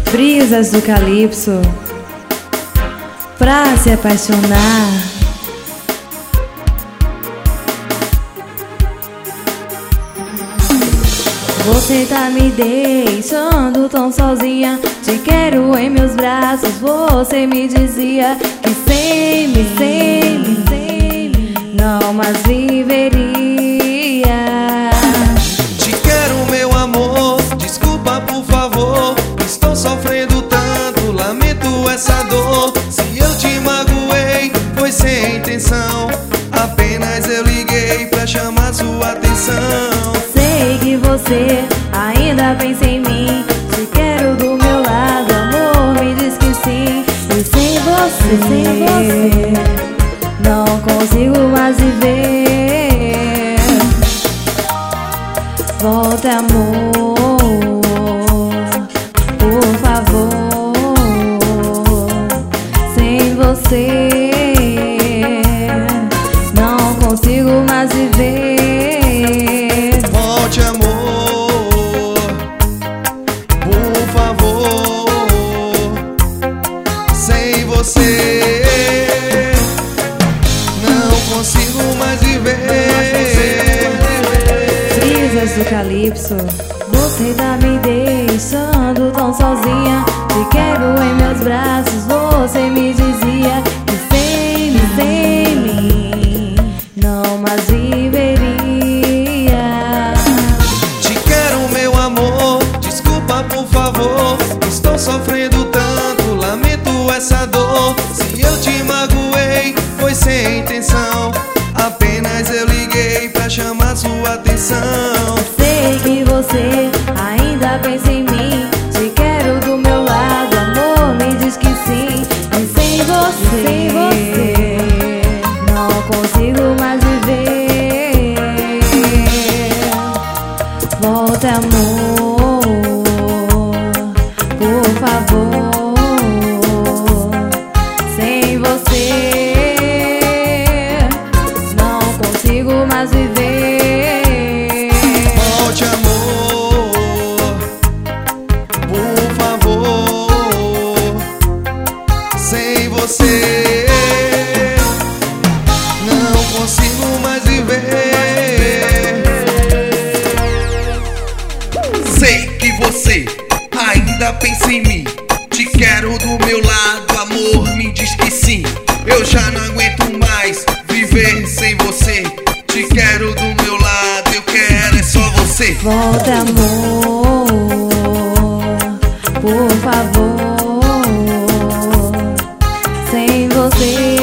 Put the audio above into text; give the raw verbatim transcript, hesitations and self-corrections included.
Brisas do calypso pra se apaixonar. Você tá me deixando tão sozinha. Te quero em meus braços. Você me dizia que sem me, sem me, sem me não mais viveria. Te quero, meu amor, desculpa por favor. Estou sofrendo tanto, lamento essa dor. Se eu te magoei, foi sem intenção. Apenas eu liguei pra chamar sua atenção. Sei que você ainda pensa em mim. Te quero do meu lado, amor, me diz que sim. E sem você, sem você, não consigo mais viver. Volte, amor, por favor. Sem você, não consigo mais viver. Volte, amor, por favor. Sem você, não consigo mais viver. Brisas do calypso, você tá me deixando tão sozinha. Te quero em meus braços, você me dizia que sem mim, sem mim, não mais viveria. Te quero, meu amor, desculpa por favor. Estou sofrendo tanto, lamento essa dor. Se eu te magoei, foi sem intenção. Apenas eu liguei pra chamar sua atenção. Sei que você ainda pensa em mim. Te quero do meu lado, amor, me diz que sim. E sem você, sem você, não consigo mais viver. Volte, amor, por favor. Sem você, não consigo mais viver. Volte, amor, por favor. Sem você, não consigo mais viver. Sei que você ainda pensa em mim. Te quero do meu lado, amor, me diz que sim. Eu já não aguento mais viver sem você. Te quero do meu lado, eu quero é só você. Volte, amor, por favor. Sem você,